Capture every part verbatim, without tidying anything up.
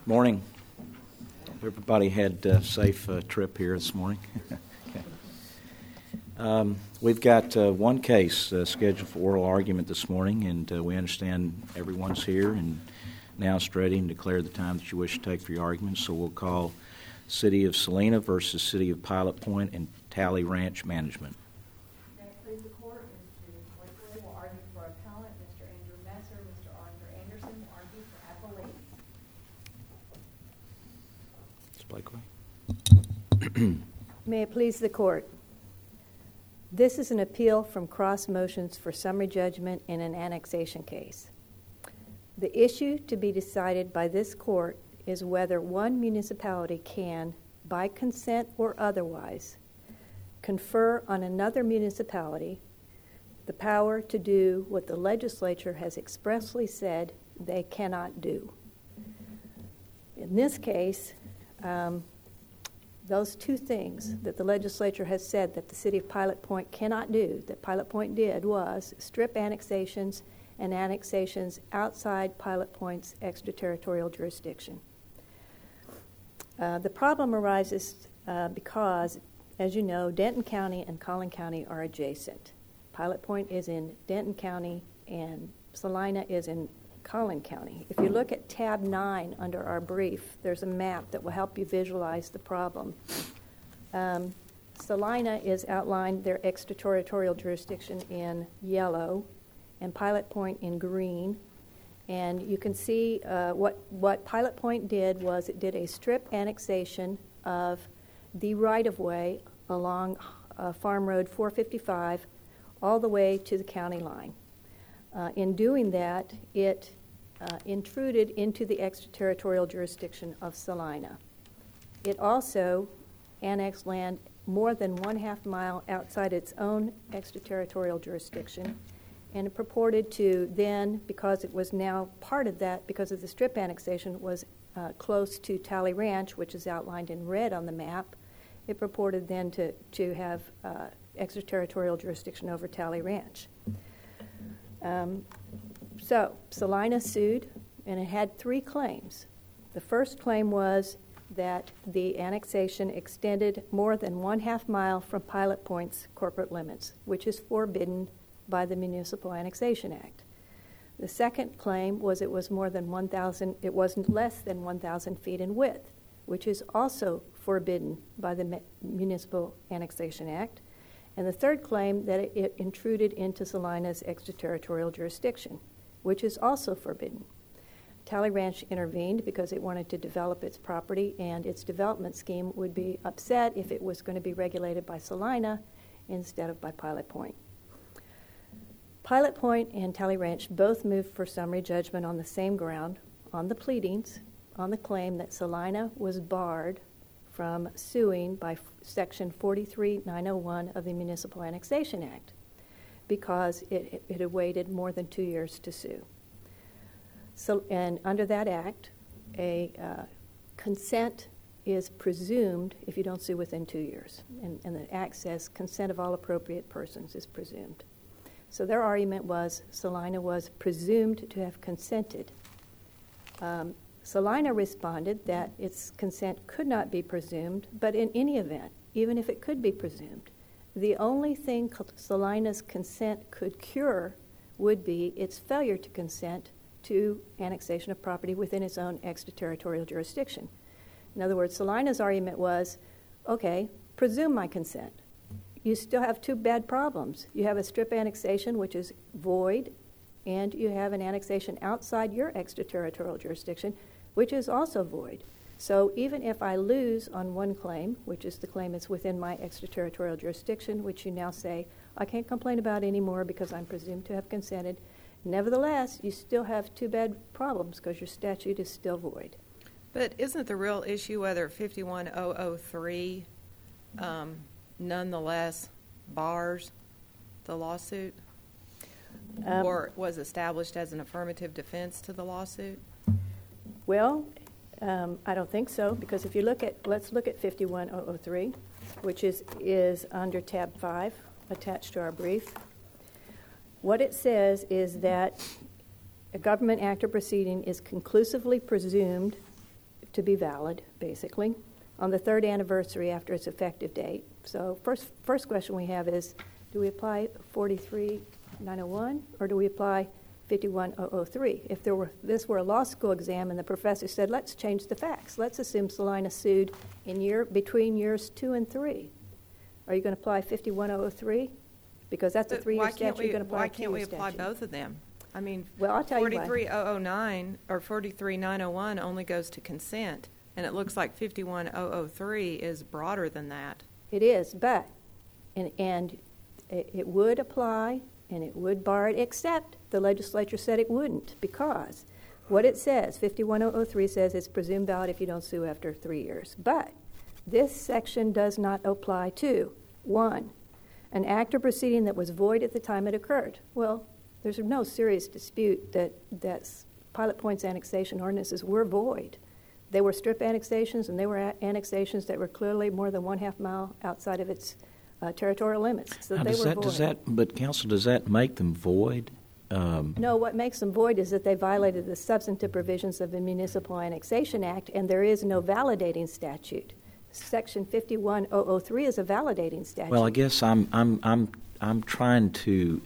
Morning. Everybody had a safe uh, trip here this morning. Okay. Um, we've got uh, one case uh, scheduled for oral argument this morning, and uh, we understand everyone's here and now it's ready and declare the time that you wish to take for your arguments. So we'll call City of Salina versus City of Pilot Point and Tally Ranch Management. May it please the court, Mister Blakely will argue for appellant, Mister Andrew Messer, Mister Arthur Anderson will argue for appellee. Miz Blakely. May it please the court. This is an appeal from cross motions for summary judgment in an annexation case. The issue to be decided by this court is whether one municipality can, by consent or otherwise, confer on another municipality the power to do what the legislature has expressly said they cannot do. In this case, um, those two things that the legislature has said that the city of Pilot Point cannot do, that Pilot Point did, was strip annexations and annexations outside Pilot Point's extraterritorial jurisdiction. Uh, the problem arises uh, because, as you know, Denton County and Collin County are adjacent. Pilot Point is in Denton County and Salina is in Collin County. If you look at tab nine under our brief, there's a map that will help you visualize the problem. Um, Salina is outlined, their extraterritorial jurisdiction, in yellow, and Pilot Point in green. And you can see uh, what, what Pilot Point did was it did a strip annexation of the right-of-way along uh, Farm Road four fifty-five all the way to the county line. Uh, in doing that, it uh, intruded into the extraterritorial jurisdiction of Salina. It also annexed land more than one half mile outside its own extraterritorial jurisdiction, and it purported to then, because it was now part of that, because of the strip annexation, was uh, close to Tally Ranch, which is outlined in red on the map. It purported then to, to have uh, extraterritorial jurisdiction over Tally Ranch. Um, so Salina sued, and it had three claims. The first claim was that the annexation extended more than one half mile from Pilot Point's corporate limits, which is forbidden by the Municipal Annexation Act. The second claim was it was more than one thousand, it wasn't less than one thousand feet in width, which is also forbidden by the Municipal Annexation Act. And the third claim that it, it intruded into Salina's extraterritorial jurisdiction, which is also forbidden. Tally Ranch intervened because it wanted to develop its property, and its development scheme would be upset if it was going to be regulated by Salina instead of by Pilot Point. Pilot Point and Tally Ranch both moved for summary judgment on the same ground, on the pleadings, on the claim that Salina was barred from suing by f- Section forty-three nine oh one of the Municipal Annexation Act because it, it had waited more than two years to sue. So, and under that act, a uh, consent is presumed if you don't sue within two years. And, and the act says consent of all appropriate persons is presumed. So their argument was Salina was presumed to have consented. Um, Salina responded that its consent could not be presumed, but in any event, even if it could be presumed, the only thing Salina's consent could cure would be its failure to consent to annexation of property within its own extraterritorial jurisdiction. In other words, Salina's argument was, okay, presume my consent. You still have two bad problems. You have a strip annexation, which is void, and you have an annexation outside your extraterritorial jurisdiction, which is also void. So even if I lose on one claim, which is the claim that's within my extraterritorial jurisdiction, which you now say I can't complain about anymore because I'm presumed to have consented, nevertheless, you still have two bad problems because your statute is still void. But isn't the real issue whether fifty-one thousand three um, nonetheless bars the lawsuit um, or was established as an affirmative defense to the lawsuit? Well, um, I don't think so, because if you look at, let's look at fifty-one thousand three, which is, is under tab five, attached to our brief. What it says is that a government act or proceeding is conclusively presumed to be valid, basically, on the third anniversary after its effective date. So first, first question we have is, do we apply forty-three nine oh one or do we apply fifty-one oh oh three? If there were, this were a law school exam and the professor said, let's change the facts. Let's assume Salina sued in year between years two and three. Are you going to apply fifty-one oh oh three? Because that's a But three-year why can't statute. You're we, going to apply why a can't we two-year apply statute. both of them? I mean, Well, I'll tell you why. forty-three oh oh nine or forty-three nine oh one only goes to consent, and it looks like fifty-one oh oh three is broader than that. It is, but, and, and it, it would apply and it would bar it, except the legislature said it wouldn't, because what it says, fifty-one oh oh three says it's presumed valid if you don't sue after three years. But this section does not apply to, one, an act or proceeding that was void at the time it occurred. Well, there's no serious dispute that, that Pilot Point's annexation ordinances were void. They were strip annexations, and they were a- annexations that were clearly more than one half mile outside of its uh, territorial limits. So Now, they does were that, void. does that, but counsel, does that make them void? Um, No, what makes them void is that they violated the substantive provisions of the Municipal Annexation Act, and there is no validating statute. Section fifty-one oh oh three is a validating statute. Well, I guess I'm I'm I'm I'm trying to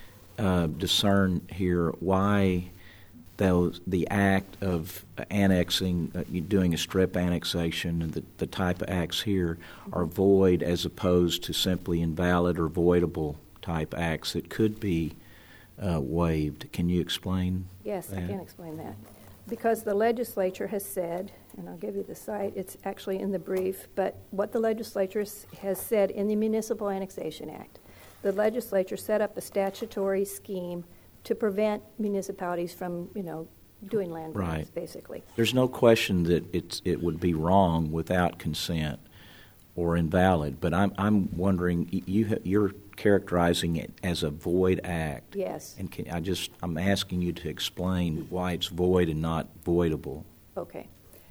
uh, discern here why those the act of annexing, uh, you doing a strip annexation, and the, the type of acts here are void as opposed to simply invalid or voidable type acts that could be uh, waived. Can you explain? Yes, I that? can explain that. Because the legislature has said, and I'll give you the site, it's actually in the brief, but what the legislature s- has said in the Municipal Annexation Act, the legislature set up a statutory scheme to prevent municipalities from, you know, doing land grabs, Right. basically. There's no question that it's it would be wrong without consent or invalid, but I'm I'm wondering y- you ha- you're characterizing it as a void act. Yes. And can, I just I'm asking you to explain why it's void and not voidable. Okay.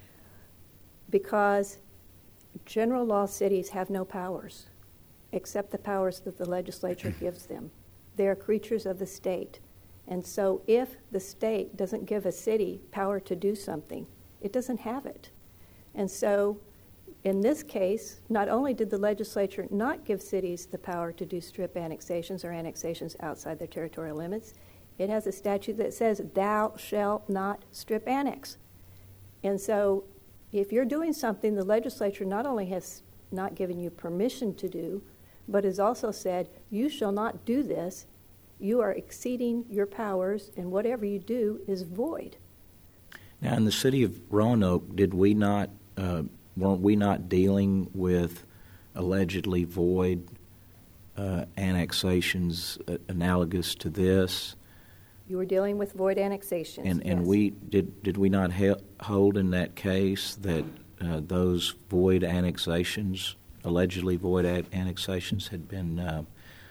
Because general law cities have no powers except the powers that the legislature gives them. They are creatures of the state. And so if the state doesn't give a city power to do something, it doesn't have it. And so in this case, not only did the legislature not give cities the power to do strip annexations or annexations outside their territorial limits, it has a statute that says, thou shalt not strip annex. And so if you're doing something the legislature not only has not given you permission to do, but has also said, you shall not do this, you are exceeding your powers, and whatever you do is void. Now, in the city of Roanoke, did we not uh, weren't we not dealing with allegedly void uh, annexations uh, analogous to this? You were dealing with void annexations. And and yes. we did did we not he- hold in that case that uh, those void annexations, allegedly void ad- annexations, had been uh,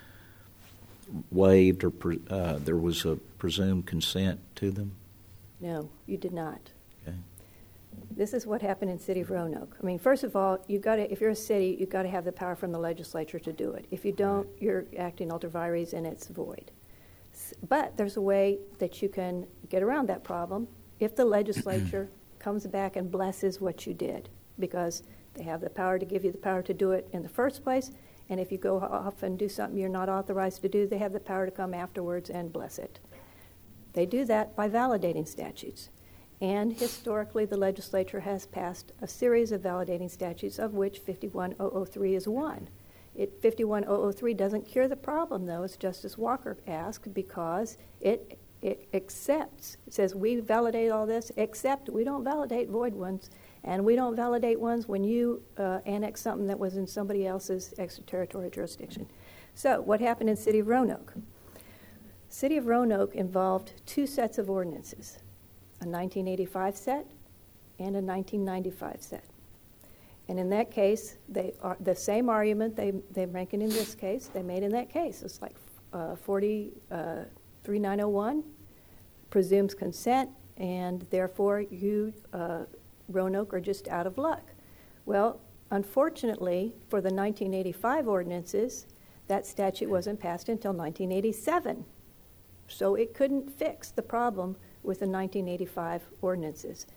waived or pre- uh, there was a presumed consent to them? No, you did not. Okay. This is what happened in the city of Roanoke. I mean, first of all, you got to, if you're a city, you've got to have the power from the legislature to do it. If you don't, you're acting ultra vires and it's void. S- But there's a way that you can get around that problem if the legislature comes back and blesses what you did, because they have the power to give you the power to do it in the first place, and if you go off and do something you're not authorized to do, they have the power to come afterwards and bless it. They do that by validating statutes. And historically, the legislature has passed a series of validating statutes, of which fifty-one oh oh three is one. It, fifty-one oh oh three doesn't cure the problem, though, as Justice Walker asked, because it, it accepts, it says we validate all this, except we don't validate void ones, and we don't validate ones when you uh, annex something that was in somebody else's extraterritorial jurisdiction. So what happened in the city of Roanoke? City of Roanoke involved two sets of ordinances, a nineteen eighty-five set and a nineteen ninety-five set. And in that case, they are the same argument they, they're making in this case, they made in that case. It's like uh, forty-three nine oh one presumes consent, and therefore you, uh, Roanoke, are just out of luck. Well, unfortunately, for the nineteen eighty-five ordinances, that statute wasn't passed until nineteen eighty-seven. So it couldn't fix the problem with the nineteen eighty-five ordinances.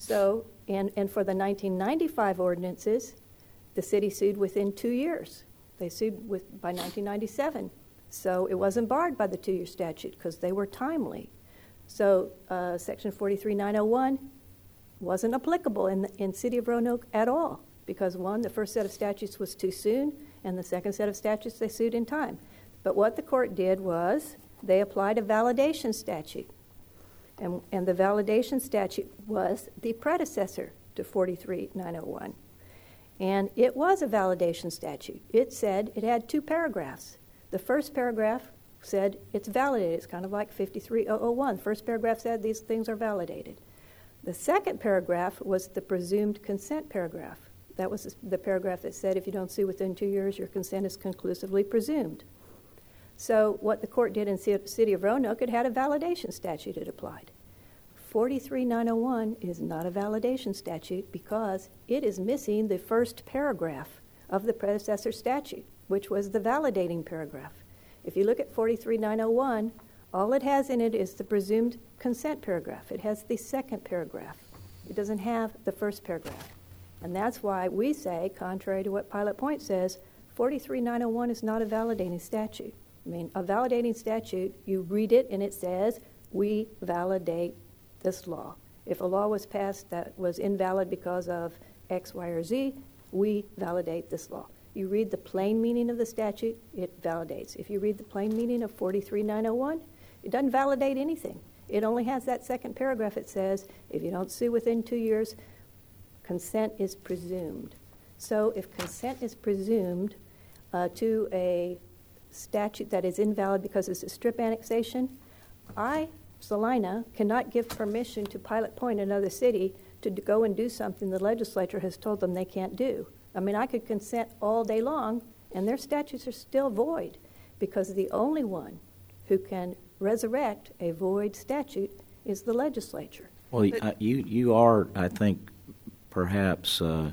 So, and, and for the nineteen ninety-five ordinances, the city sued within two years. They sued with, by nineteen ninety-seven. So it wasn't barred by the two-year statute because they were timely. So uh, Section forty-three nine oh one wasn't applicable in the in City of Roanoke at all because, one, the first set of statutes was too soon, and the second set of statutes they sued in time. But what the court did was they applied a validation statute. And, and the validation statute was the predecessor to forty-three nine oh one. And it was a validation statute. It said it had two paragraphs. The first paragraph said it's validated. It's kind of like fifty-three oh oh one. The first paragraph said these things are validated. The second paragraph was the presumed consent paragraph. That was the paragraph that said if you don't sue within two years, your consent is conclusively presumed. So what the court did in the City of Roanoke, it had a validation statute it applied. forty-three nine oh one is not a validation statute because it is missing the first paragraph of the predecessor statute, which was the validating paragraph. If you look at forty-three nine oh one, all it has in it is the presumed consent paragraph. It has the second paragraph. It doesn't have the first paragraph. And that's why we say, contrary to what Pilot Point says, forty-three nine oh one is not a validating statute. I mean, a validating statute, you read it and it says, we validate this law. If a law was passed that was invalid because of X, Y, or Z, we validate this law. You read the plain meaning of the statute, it validates. If you read the plain meaning of forty-three nine oh one, it doesn't validate anything. It only has that second paragraph. It says, if you don't sue within two years, consent is presumed. So if consent is presumed uh, to a statute that is invalid because it's a strip annexation, I, Salina, cannot give permission to Pilot Point, another city, to go and do something the legislature has told them they can't do. I mean, I could consent all day long, and their statutes are still void because the only one who can resurrect a void statute is the legislature. Well, uh, you you are, I think, perhaps uh,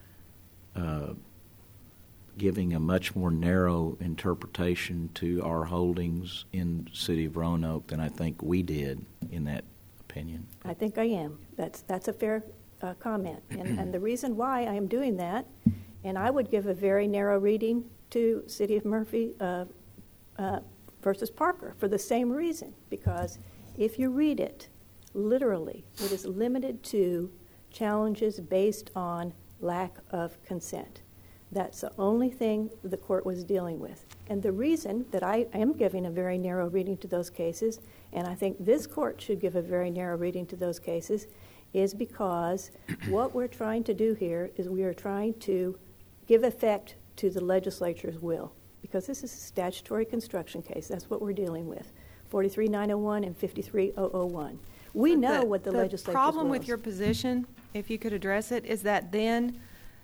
uh, giving a much more narrow interpretation to our holdings in the City of Roanoke than I think we did in that opinion. I think I am. That's that's a fair uh, comment. And, and the reason why I am doing that, and I would give a very narrow reading to City of Murphy uh, uh, versus Parker for the same reason, because if you read it literally, it is limited to challenges based on lack of consent. That's the only thing the court was dealing with. And the reason that I am giving a very narrow reading to those cases, and I think this court should give a very narrow reading to those cases, is because what we're trying to do here is we are trying to give effect to the legislature's will, because this is a statutory construction case. That's what we're dealing with, forty-three nine oh one and fifty-three oh oh one. We know the, what the, the legislature's will is. The problem with your position, if you could address it, is that then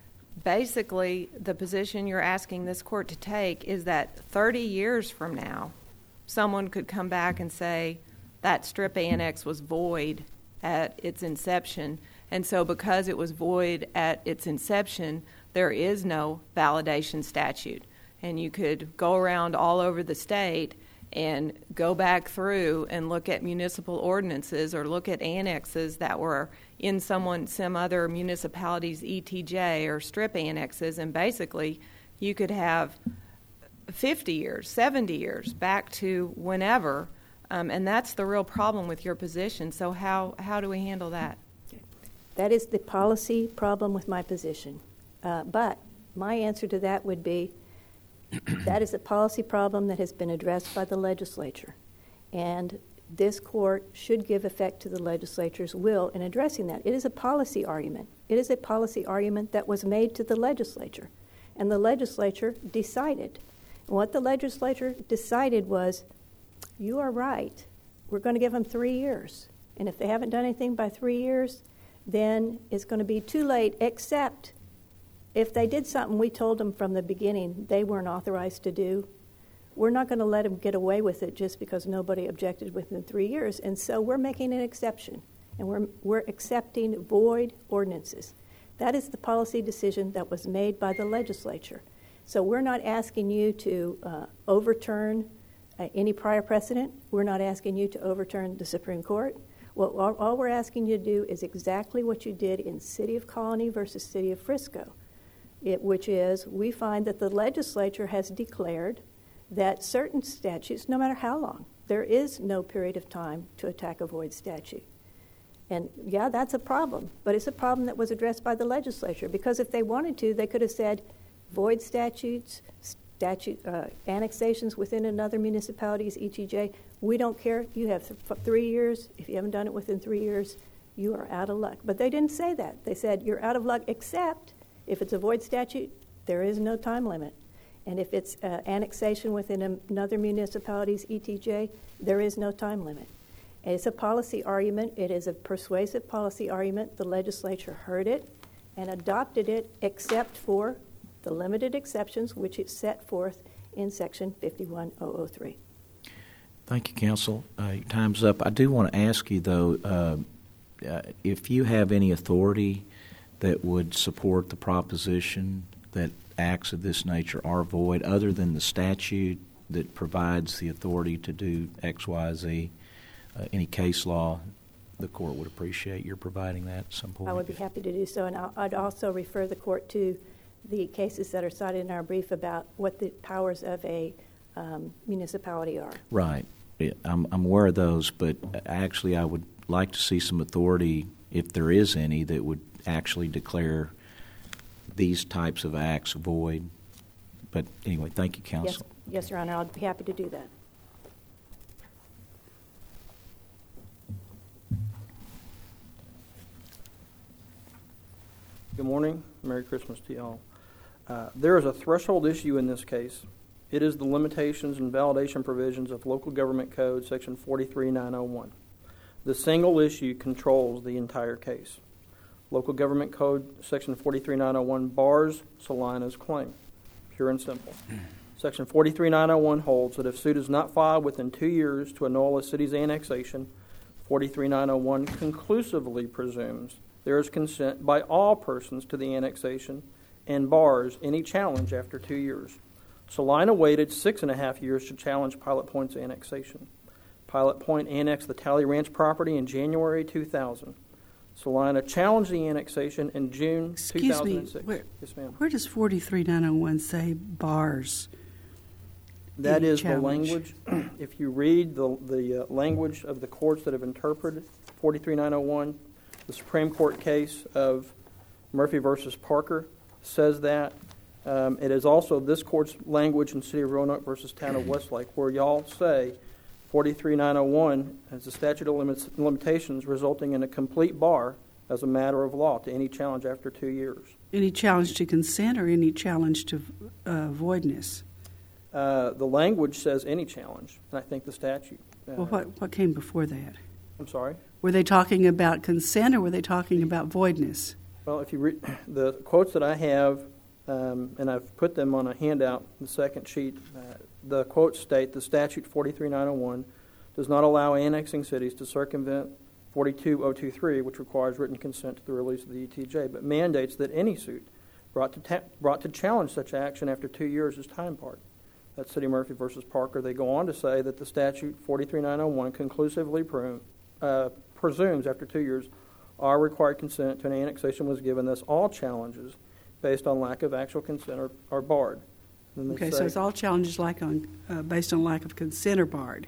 basically the position you're asking this court to take is that thirty years from now, someone could come back and say that strip annex was void at its inception, and so because it was void at its inception, there is no validation statute. And you could go around all over the state and go back through and look at municipal ordinances or look at annexes that were in someone, some other municipality's E T J or strip annexes, and basically you could have fifty years, seventy years, back to whenever, um, and that's the real problem with your position. So how, how do we handle that? That is the policy problem with my position. Uh, but my answer to that would be that is a policy problem that has been addressed by the legislature. And this court should give effect to the legislature's will in addressing that. It is a policy argument. It is a policy argument that was made to the legislature. And the legislature decided. And what the legislature decided was, you are right. We're going to give them three years. And if they haven't done anything by three years, then it's going to be too late, except if they did something we told them from the beginning they weren't authorized to do. We're not going to let them get away with it just because nobody objected within three years. And so we're making an exception, and we're, we're accepting void ordinances. That is the policy decision that was made by the legislature. So we're not asking you to uh, overturn uh, any prior precedent. We're not asking you to overturn the Supreme Court. What, all, all we're asking you to do is exactly what you did in City of Colony versus City of Frisco, it, which is we find that the legislature has declared that certain statutes, no matter how long, there is no period of time to attack a void statute. And yeah, that's a problem, but it's a problem that was addressed by the legislature, because if they wanted to, they could have said void statutes, statute uh, annexations within another municipality's E T J, we don't care. You have th- three years. If you haven't done it within three years, you are out of luck. But they didn't say that. They said you're out of luck, except if it's a void statute, there is no time limit. And if it's uh, annexation within another municipality's E T J, there is no time limit. And it's a policy argument. It is a persuasive policy argument. The legislature heard it and adopted it, except for the limited exceptions which it set forth in Section fifty-one thousand three. Thank you, Counsel. Uh, your time's up. I do want to ask you, though, uh, uh, if you have any authority that would support the proposition that acts of this nature are void, other than the statute that provides the authority to do X, Y, Z. Uh, any case law, the court would appreciate your providing that at some point. I would be happy to do so, and I'll, I'd also refer the court to the cases that are cited in our brief about what the powers of a um, municipality are. Right. Yeah, I'm, I'm aware of those, but actually I would like to see some authority, if there is any, that would actually declare these types of acts void. But anyway, thank you, Counsel. Yes, yes, Your Honor, I'll be happy to do that. Good morning. Merry Christmas to y'all. Uh, there is a threshold issue in this case. It is the limitations and validation provisions of Local Government Code, Section forty-three thousand nine hundred one. The single issue controls the entire case. Local Government Code, Section forty-three thousand nine hundred one, bars Salina's claim, pure and simple. Section forty-three thousand nine hundred one holds that if suit is not filed within two years to annul a city's annexation, forty-three thousand nine hundred one conclusively presumes there is consent by all persons to the annexation and bars any challenge after two years. Salina waited six and a half years to challenge Pilot Point's annexation. Pilot Point annexed the Tally Ranch property in January two thousand. Salina challenged the annexation in June Excuse two thousand six. Me, where, yes, ma'am. Where does forty-three thousand nine hundred one say bars? That is challenge? the language. If you read the, the uh, language of the courts that have interpreted forty-three thousand nine hundred one, the Supreme Court case of Murphy versus Parker says that. Um, it is also this court's language in City of Roanoke versus Town of Westlake, where y'all say forty-three thousand nine hundred one has a statute of limits, limitations resulting in a complete bar as a matter of law to any challenge after two years. Any challenge to consent or any challenge to uh, voidness? Uh, the language says any challenge, and I think the statute. Uh, Well, what, what came before that? I'm sorry? Were they talking about consent or were they talking about voidness? Well, if you read the quotes that I have, um, and I've put them on a handout, the second sheet, uh, the quotes state the statute forty-three thousand nine hundred one does not allow annexing cities to circumvent forty-two thousand twenty-three, which requires written consent to the release of the E T J, but mandates that any suit brought to ta- brought to challenge such action after two years is time barred. That's City Murphy versus Parker. They go on to say that the statute forty-three thousand nine hundred one conclusively pru- uh, presumes after two years all required consent to an annexation was given, thus all challenges based on lack of actual consent are, are barred. Okay, so it's all challenges like on uh, based on lack of consent are barred.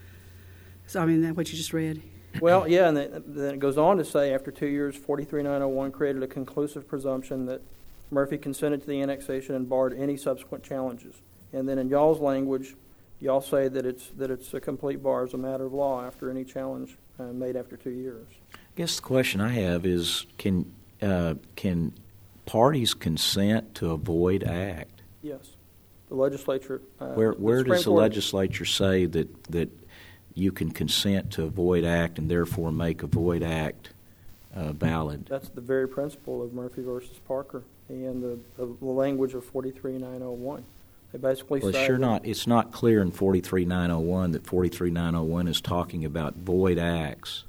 So, I mean, that what you just read? Well, yeah, and then it goes on to say after two years, forty-three thousand nine hundred one created a conclusive presumption that Murphy consented to the annexation and barred any subsequent challenges. And then in y'all's language, y'all say that it's that it's a complete bar as a matter of law after any challenge uh, made after two years. I guess the question I have is, can uh, can parties consent to a void act? Yes. The legislature... Uh, where where the does the Court, legislature say that, that you can consent to a void act and therefore make a void act uh, valid? That's the very principle of Murphy versus Parker and the, the, the language of forty-three thousand nine hundred one. They basically well, say... It's sure not, it's not clear in forty-three thousand nine hundred one that forty-three thousand nine hundred one is talking about void acts.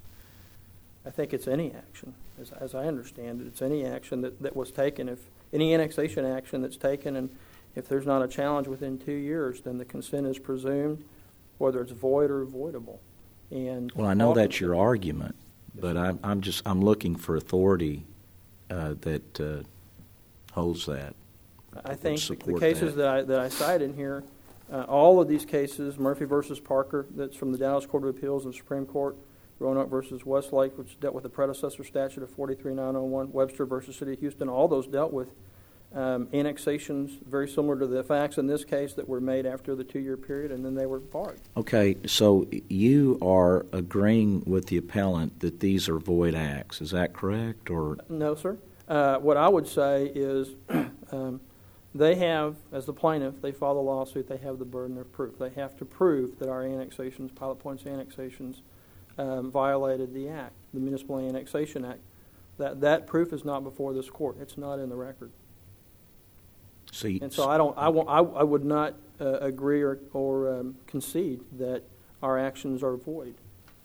I think it's any action, as, as I understand it. It's any action that, that was taken. If any annexation action that's taken, and if there's not a challenge within two years, then the consent is presumed, whether it's void or avoidable. And well, I know that's your argument, but I'm, I'm just I'm looking for authority uh, that uh, holds that. I think the support cases that. that I, that I cite in here, uh, all of these cases, Murphy versus Parker, that's from the Dallas Court of Appeals and Supreme Court, Roanoke versus Westlake, which dealt with the predecessor statute of forty-three nine oh one, Webster versus City of Houston, all those dealt with um, annexations very similar to the facts in this case that were made after the two-year period, and then they were barred. Okay, so you are agreeing with the appellant that these are void acts. Is that correct? Or No, sir. Uh, what I would say is um, they have, as the plaintiff, they file the lawsuit, they have the burden of proof. They have to prove that our annexations, Pilot Point's annexations, um, violated the act, the Municipal Annexation Act. That that proof is not before this court. It's not in the record. so you, And so I don't, I, won't, I, I would not uh, agree or, or um, concede that our actions are void.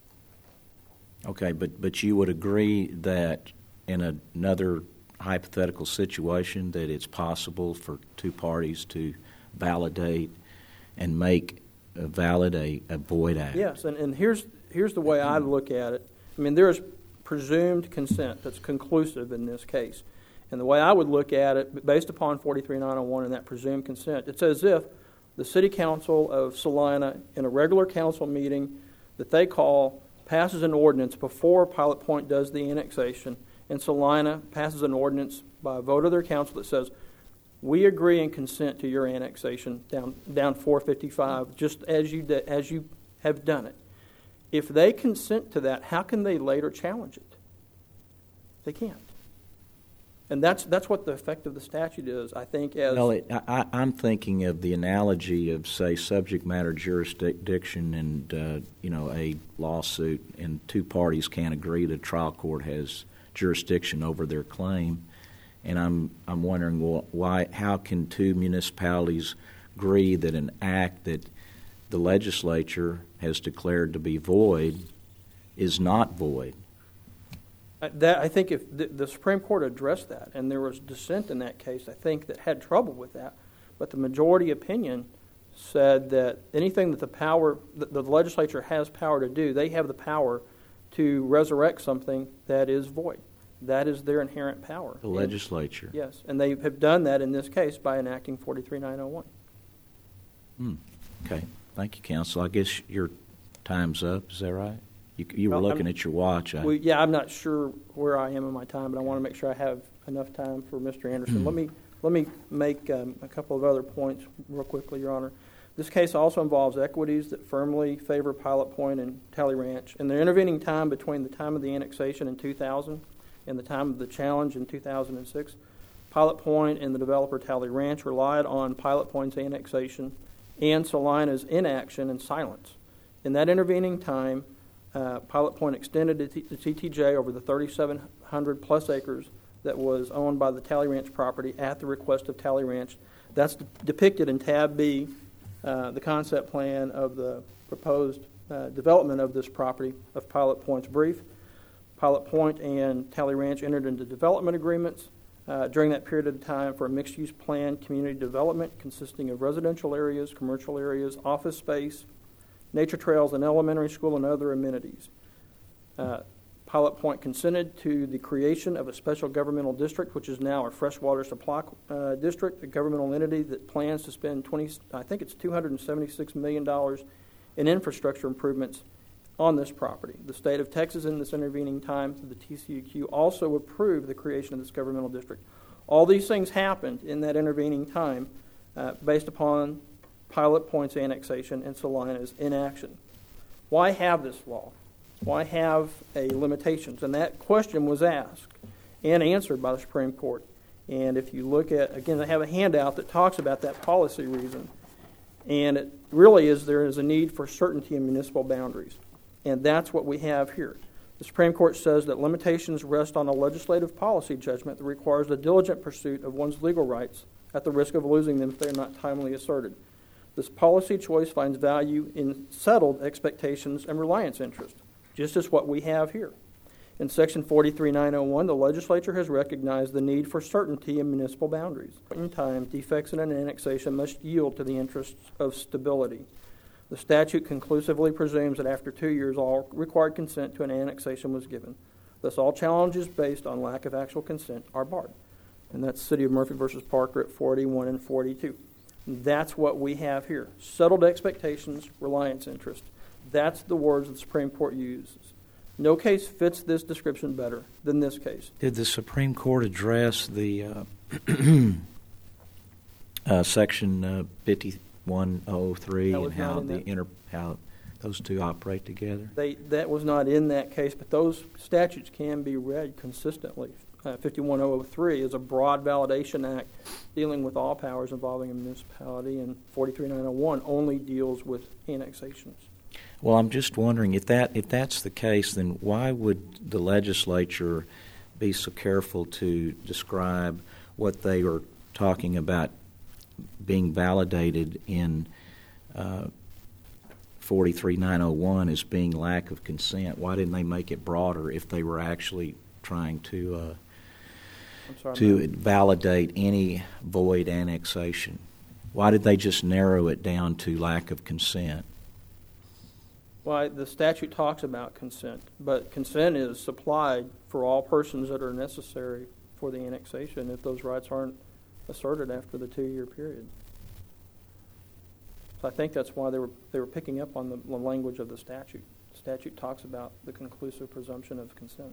okay, but but you would agree that in a, another hypothetical situation that it's possible for two parties to validate and make uh, valid a, a void act. Yes, and, and here's here's the way I look at it. I mean, there is presumed consent that's conclusive in this case. And the way I would look at it, based upon forty-three nine oh one and that presumed consent, it's as if the City Council of Salina, in a regular council meeting that they call, passes an ordinance before Pilot Point does the annexation, and Salina passes an ordinance by a vote of their council that says, we agree and consent to your annexation down down four fifty-five, just as you de- as you have done it. If they consent to that, how can they later challenge it? They can't. And that's that's what the effect of the statute is, I think. As Well, it, I, I'm thinking of the analogy of, say, subject matter jurisdiction and, uh, you know, a lawsuit, and two parties can't agree. The trial court has jurisdiction over their claim. And I'm I'm wondering, well, why? How can two municipalities agree that an act that the legislature has declared to be void is not void? Uh, That I think if the, the Supreme Court addressed that, and there was dissent in that case, I think, that had trouble with that, but the majority opinion said that anything that the power, that the legislature has power to do, they have the power to resurrect something that is void. That is their inherent power. The legislature. And, yes, and they have done that in this case by enacting forty-three nine oh one. Hmm. Okay. Thank you, counsel. I guess your time's up. Is that right? You, you were Well, looking I'm- at your watch. I, Well, yeah, I'm not sure where I am in my time, but I want to make sure I have enough time for Mister Anderson. let me let me make um, a couple of other points real quickly, Your Honor. This case also involves equities that firmly favor Pilot Point and Tally Ranch. In the intervening time between the time of the annexation in two thousand and the time of the challenge in two thousand six, Pilot Point and the developer Tally Ranch relied on Pilot Point's annexation and Salina's inaction and silence. In that intervening time, Uh, Pilot Point extended the T T J over the thirty-seven hundred plus acres that was owned by the Tally Ranch property at the request of Tally Ranch. That's de- depicted in tab B, uh, the concept plan of the proposed uh, development of this property of Pilot Point's brief. Pilot Point and Tally Ranch entered into development agreements uh, during that period of time for a mixed-use plan community development consisting of residential areas, commercial areas, office space, nature trails, an elementary school, and other amenities. Uh, Pilot Point consented to the creation of a special governmental district, which is now a freshwater supply uh, district, a governmental entity that plans to spend twenty, I think it's two hundred seventy-six million dollars in infrastructure improvements on this property. The state of Texas, in this intervening time, through the T C E Q, also approved the creation of this governmental district. All these things happened in that intervening time uh, based upon Pilot Point's annexation and Salina's inaction. Why have this law? Why have a limitations? And that question was asked and answered by the Supreme Court. And if you look at, again, I have a handout that talks about that policy reason. And it really is there is a need for certainty in municipal boundaries. And that's what we have here. The Supreme Court says that limitations rest on a legislative policy judgment that requires the diligent pursuit of one's legal rights at the risk of losing them if they are not timely asserted. This policy choice finds value in settled expectations and reliance interest, just as what we have here. In Section forty-three nine oh one, the legislature has recognized the need for certainty in municipal boundaries. In time, defects in an annexation must yield to the interests of stability. The statute conclusively presumes that after two years, all required consent to an annexation was given. Thus, all challenges based on lack of actual consent are barred. And that's City of Murphy versus Parker at forty-one and forty-two. That's what we have here. Settled expectations, reliance interest. That's the words the Supreme Court uses. No case fits this description better than this case. Did the Supreme Court address the uh, uh, Section uh, fifty-one oh three and how the inter how those two operate together? They that was not in that case, but those statutes can be read consistently. Uh, fifty-one oh three is a broad validation act dealing with all powers involving a municipality, and forty-three nine oh one only deals with annexations. Well, I'm just wondering if that if that's the case, then why would the legislature be so careful to describe what they are talking about being validated in uh, forty-three nine oh one as being lack of consent? Why didn't they make it broader if they were actually trying to uh, I'm sorry, to ma'am. validate any void annexation? Why did they just narrow it down to lack of consent? Well, the statute talks about consent, but consent is supplied for all persons that are necessary for the annexation if those rights aren't asserted after the two-year period. So I think that's why they were they were picking up on the, the language of the statute. The statute talks about the conclusive presumption of consent.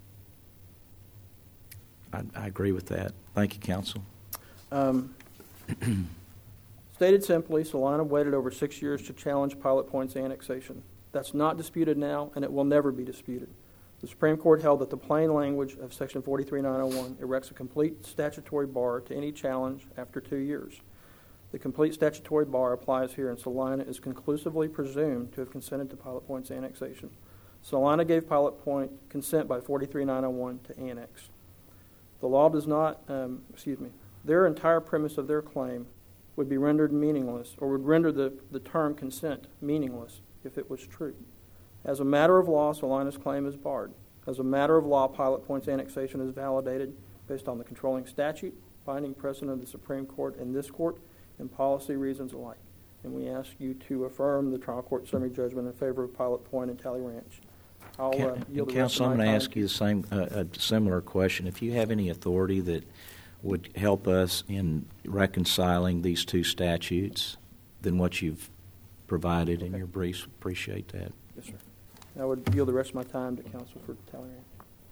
I, I agree with that. Thank you, counsel. Um, stated simply, Salina waited over six years to challenge Pilot Point's annexation. That's not disputed now, and it will never be disputed. The Supreme Court held that the plain language of Section forty-three nine oh one erects a complete statutory bar to any challenge after two years. The complete statutory bar applies here, and Salina is conclusively presumed to have consented to Pilot Point's annexation. Salina gave Pilot Point consent by forty-three nine oh one to annex. The law does not, um, excuse me, their entire premise of their claim would be rendered meaningless, or would render the, the term consent meaningless if it was true. As a matter of law, Salina's claim is barred. As a matter of law, Pilot Point's annexation is validated based on the controlling statute, binding precedent of the Supreme Court and this court, and policy reasons alike. And we ask you to affirm the trial court summary judgment in favor of Pilot Point and Tally Ranch. I'll uh, yield the rest Counsel, of I'm my going to time. ask you the same, uh, a similar question. If you have any authority that would help us in reconciling these two statutes than what you've provided in Okay. your briefs, appreciate that. Yes, sir. I would yield the rest of my time to counsel for Tally Ranch.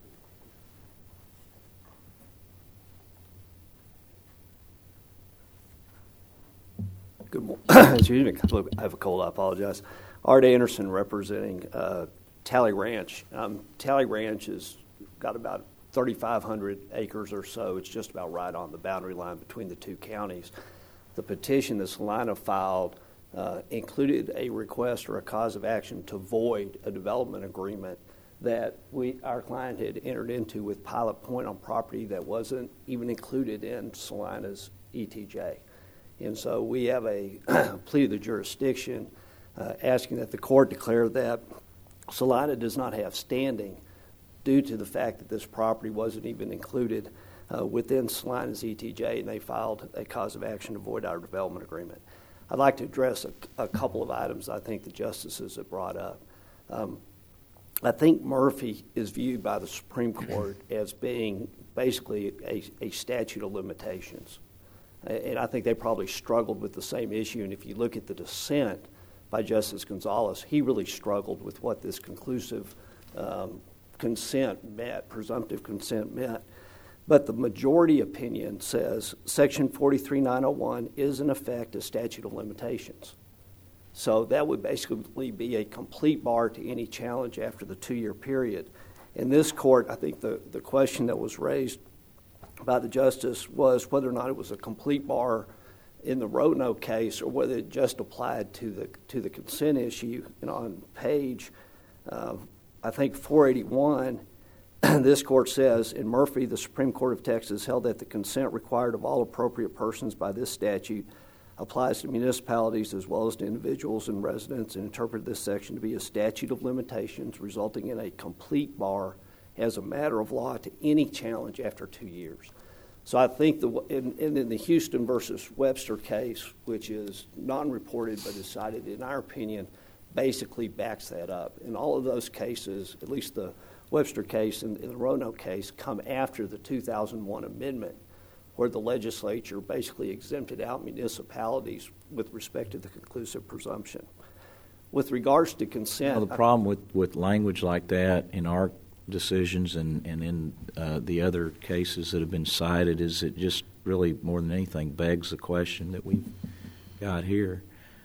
Good morning. Excuse me, I have a cold. I apologize. Art Anderson representing uh, Tally Ranch. Um, Tally Ranch has got about thirty-five hundred acres or so. It's just about right on the boundary line between the two counties. The petition that Salina filed uh, included a request or a cause of action to void a development agreement that we, our client had entered into with Pilot Point on property that wasn't even included in Salina's E T J. And so we have a plea of the jurisdiction uh, asking that the court declare that Salina does not have standing due to the fact that this property wasn't even included uh, within Salina's E T J, and they filed a cause of action to void our development agreement. I'd like to address a, a couple of items I think the justices have brought up. Um, I think Murphy is viewed by the Supreme Court as being basically a, a statute of limitations. And I think they probably struggled with the same issue. And if you look at the dissent by Justice Gonzalez, he really struggled with what this conclusive um, consent meant, presumptive consent meant. But the majority opinion says Section forty-three nine oh one is in effect a statute of limitations. So that would basically be a complete bar to any challenge after the two-year period. In this court, I think the, the question that was raised by the justice was whether or not it was a complete bar in the Roanoke case or whether it just applied to the to the consent issue. And on page, uh, I think four eighty-one, this court says, in Murphy, the Supreme Court of Texas held that the consent required of all appropriate persons by this statute applies to municipalities as well as to individuals and residents, and interpreted this section to be a statute of limitations resulting in a complete bar as a matter of law to any challenge after two years. So I think the in, in the Houston versus Webster case, which is non-reported but is cited in our opinion, basically backs that up. And all of those cases, at least the Webster case and the Roanoke case, come after the two thousand one amendment, where the legislature basically exempted out municipalities with respect to the conclusive presumption. With regards to consent... Well, the problem with, with language like that in our decisions and, and in uh, the other cases that have been cited is it just really, more than anything, begs the question that we've got here.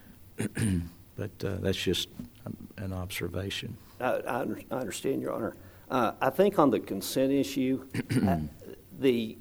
But uh, that's just an observation. I, I, under, I understand, Your Honor. Uh, I think on the consent issue, uh, the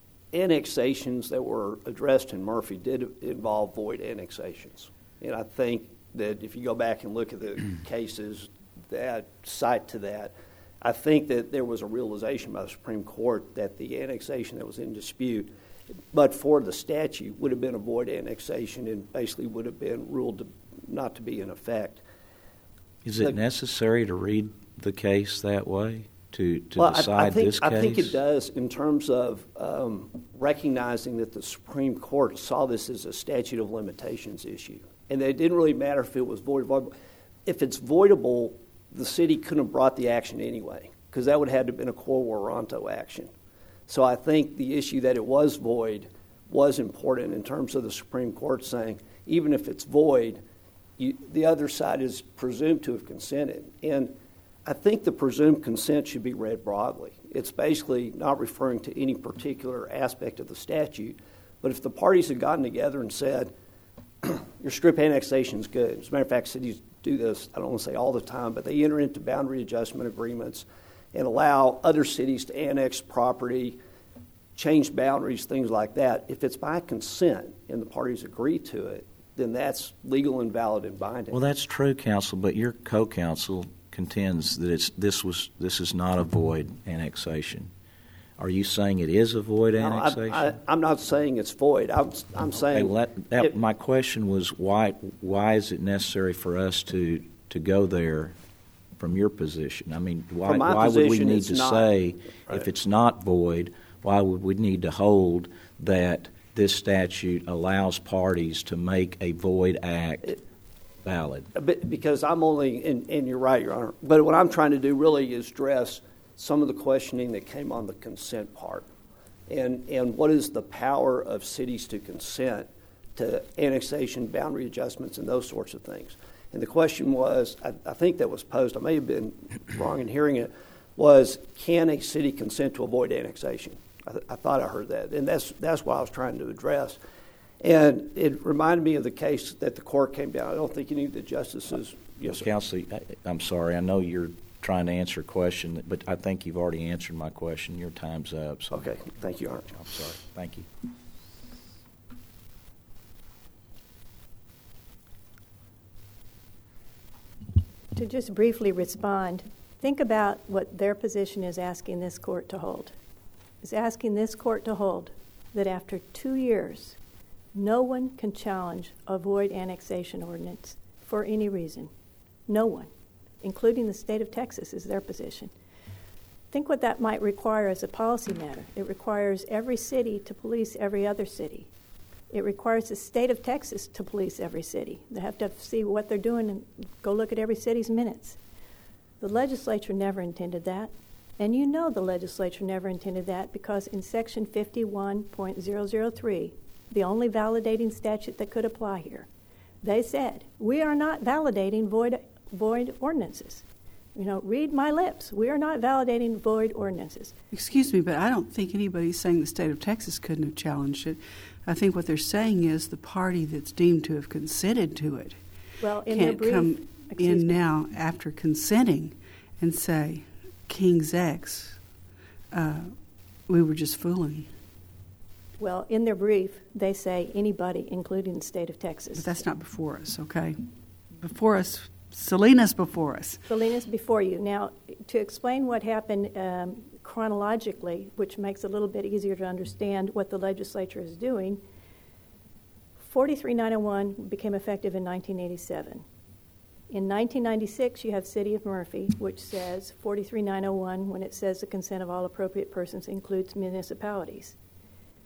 annexations that were addressed in Murphy did involve void annexations. And I think that if you go back and look at the cases that cite to that, I think that there was a realization by the Supreme Court that the annexation that was in dispute, but for the statute, would have been a void annexation and basically would have been ruled to, not to be in effect. Is it the, necessary to read the case that way to, to well, decide I, I think, this case? I think it does in terms of um, recognizing that the Supreme Court saw this as a statute of limitations issue. And it didn't really matter if it was voidable. If it's voidable, the city couldn't have brought the action anyway, because that would have had to have been a quo warranto action. So I think the issue that it was void was important in terms of the Supreme Court saying, even if it's void, you, the other side is presumed to have consented. And I think the presumed consent should be read broadly. It's basically not referring to any particular aspect of the statute, but if the parties had gotten together and said, your strip annexation is good. As a matter of fact, cities do this, I don't want to say all the time, but they enter into boundary adjustment agreements and allow other cities to annex property, change boundaries, things like that. If it's by consent and the parties agree to it, then that's legal and valid and binding. Well, that's true, counsel, but your co-counsel contends that it's this was this is not a void annexation. Are you saying it is a void no, annexation? I, I, I'm not saying it's void. I'm, I'm saying... Okay, well, that, that, it, my question was why why is it necessary for us to, to go there from your position? I mean, why, why would we need to not, say right. if it's not void, why would we need to hold that this statute allows parties to make a void act it, valid? Because I'm only, and, and you're right, Your Honor, but what I'm trying to do really is address some of the questioning that came on the consent part. And, and what is the power of cities to consent to annexation, boundary adjustments, and those sorts of things? And the question was, I, I think that was posed, I may have been wrong in hearing it, was can a city consent to avoid annexation? I, th- I thought I heard that. And that's, that's what I was trying to address. And it reminded me of the case that the court came down. I don't think any of the justices... Yes, Counsel, I'm sorry. I know you're trying to answer a question, but I think you've already answered my question. Your time's up. So. Okay. Thank you, Your Honor. I'm sorry. Thank you. To just briefly respond, think about what their position is asking this court to hold. It's asking this court to hold that after two years, no one can challenge a void annexation ordinance for any reason. No one, including the state of Texas, is their position. Think what that might require as a policy matter. It requires every city to police every other city. It requires the state of Texas to police every city. They have to see what they're doing and go look at every city's minutes. The legislature never intended that. And you know the legislature never intended that because in Section fifty-one point zero zero three, the only validating statute that could apply here, they said, we are not validating void void ordinances. You know, read my lips. We are not validating void ordinances. Excuse me, but I don't think anybody's saying the state of Texas couldn't have challenged it. I think what they're saying is the party that's deemed to have consented to it well, in can't brief, come in me. now after consenting and say, King's X, uh, we were just fooling. Well, in their brief, they say anybody, including the state of Texas. But that's not before us, okay? Before us, Salinas before us. Salinas before you. Now, to explain what happened um, chronologically, which makes it a little bit easier to understand what the legislature is doing, forty-three nine oh one became effective in nineteen eighty-seven. In nineteen ninety-six, you have City of Murphy, which says forty-three nine oh one, when it says the consent of all appropriate persons includes municipalities.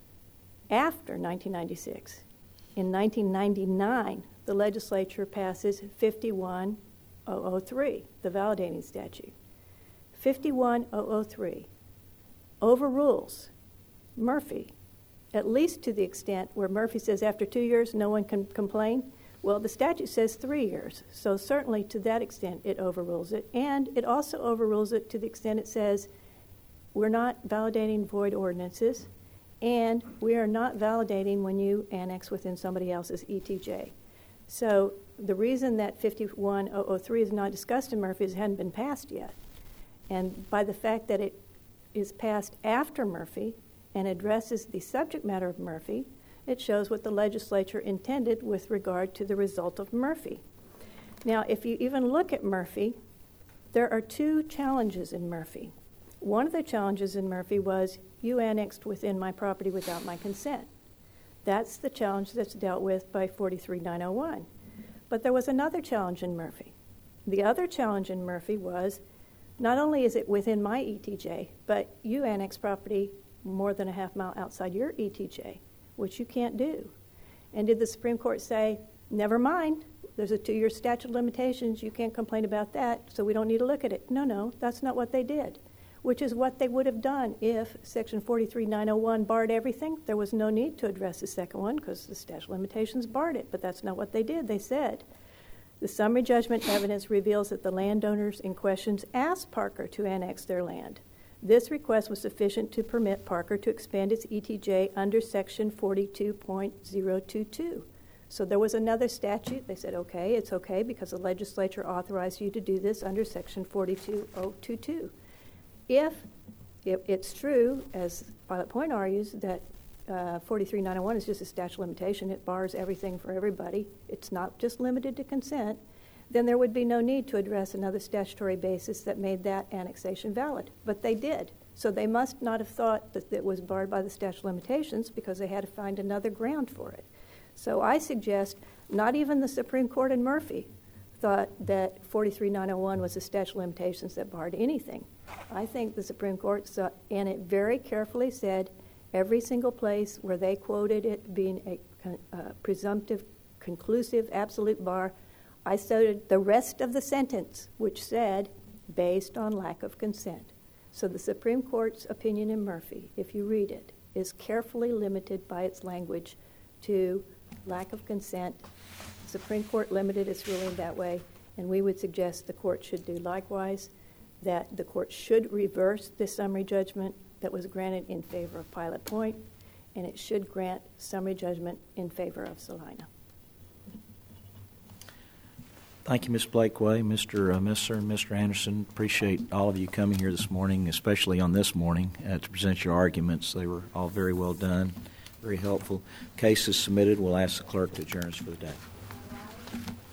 after nineteen ninety-six. In nineteen ninety-nine, the legislature passes fifty-one thousand three, the validating statute. fifty-one thousand three overrules Murphy, at least to the extent where Murphy says after two years no one can complain. Well, the statute says three years, so certainly to that extent it overrules it. And it also overrules it to the extent it says we're not validating void ordinances, and we are not validating when you annex within somebody else's E T J. So the reason that fifty-one thousand three is not discussed in Murphy is it hadn't been passed yet. And by the fact that it is passed after Murphy and addresses the subject matter of Murphy, it shows what the legislature intended with regard to the result of Murphy. Now, if you even look at Murphy, there are two challenges in Murphy. One of the challenges in Murphy was you annexed within my property without my consent. That's the challenge that's dealt with by forty-three nine oh one. But there was another challenge in Murphy. The other challenge in Murphy was not only is it within my E T J, but you annex property more than a half mile outside your E T J, which you can't do. And did the Supreme Court say, never mind, there's a two-year statute of limitations, you can't complain about that, so we don't need to look at it? No, no, that's not what they did, which is what they would have done if Section forty-three nine oh one barred everything. There was no need to address the second one because the statute of limitations barred it, but that's not what they did. They said, the summary judgment evidence reveals that the landowners in questions asked Parker to annex their land. This request was sufficient to permit Parker to expand its E T J under Section forty-two point oh two two. So there was another statute. They said, okay, it's okay because the legislature authorized you to do this under Section forty-two point oh two two. If, if it's true, as Pilot Point argues, that uh, forty-three nine oh one is just a statute of limitation, it bars everything for everybody, it's not just limited to consent, then there would be no need to address another statutory basis that made that annexation valid. But they did. So they must not have thought that it was barred by the statute of limitations because they had to find another ground for it. So I suggest not even the Supreme Court in Murphy thought that forty-three nine oh one was a statute of limitations that barred anything. I think the Supreme Court saw, and it very carefully said every single place where they quoted it being a uh, presumptive, conclusive, absolute bar, I cited the rest of the sentence, which said, based on lack of consent. So the Supreme Court's opinion in Murphy, if you read it, is carefully limited by its language to lack of consent. The Supreme Court limited its ruling that way, and we would suggest the court should do likewise, that the court should reverse this summary judgment that was granted in favor of Pilot Point, and it should grant summary judgment in favor of Salina. Thank you, Miz Blakeway, Mister Uh, Messer, and Mister Anderson. Appreciate all of you coming here this morning, especially on this morning, uh, to present your arguments. They were all very well done, very helpful. Case is submitted. We'll ask the clerk to adjourn us for the day.